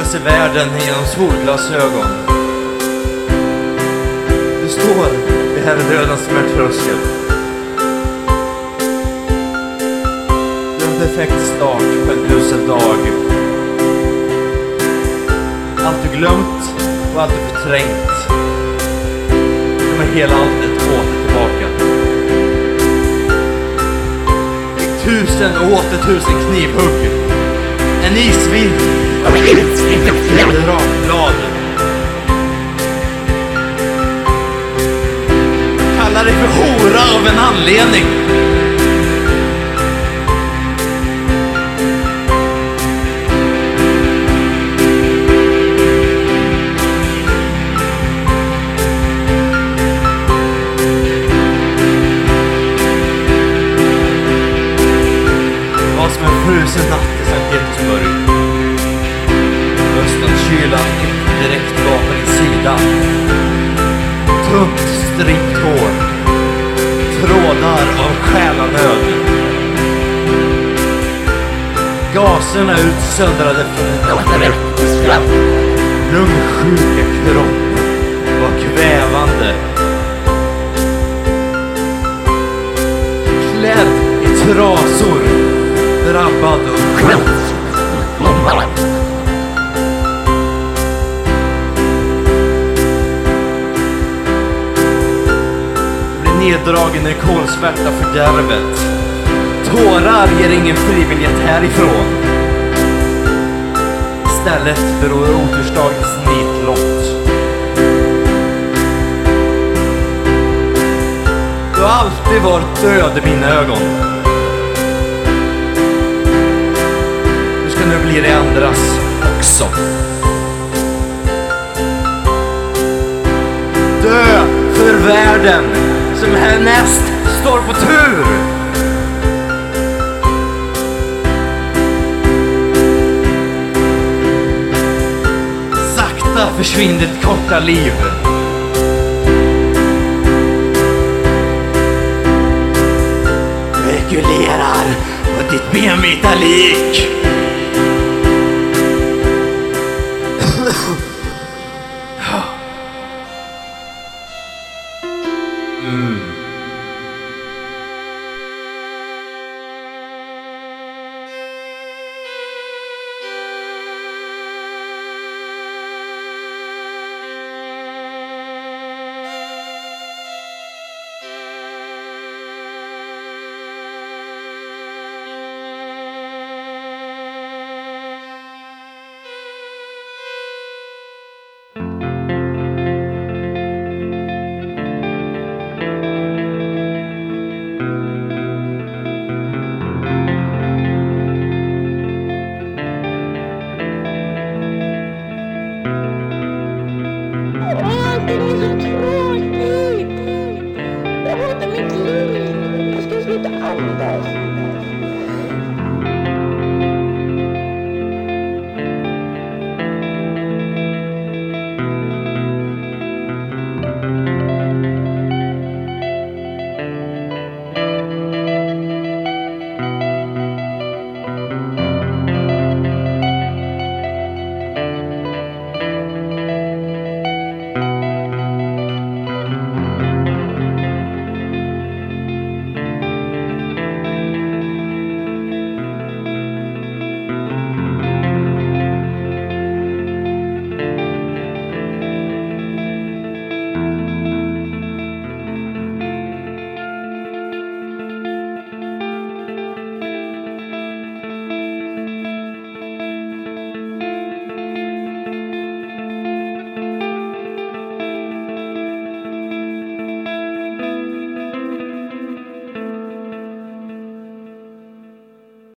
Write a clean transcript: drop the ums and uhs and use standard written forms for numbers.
se världen genom solglasögon. Du står vid herredödens smärttröskel. Du har en perfekt start på en usel dag. Allt du glömt och allt du förträngt kommer hela alltet åter tillbaka. Tusen och åter tusen knivhugg. En isvind. Ett rakblad. Kallar dig för hora av en anledning. Som en frusen natt i Sankt Petersburg. Höstens kyla direkt bakom din sida. Tunt strimmt hår. Trådar av själanöd. Gaserna utsöndrade från en lungsjuka kropp var kvävande. Klädd i trasor. Drabbad och du blir neddragen i kolsvärta fördärvet. Tårar ger ingen frivillighet härifrån. Istället beror otursdagens nitlott. Du har alltid varit död i mina ögon. Nu blir det andras också. Dö för världen som härnäst står på tur. Sakta försvinner ditt korta liv. Spekulerar på ditt benvita lik.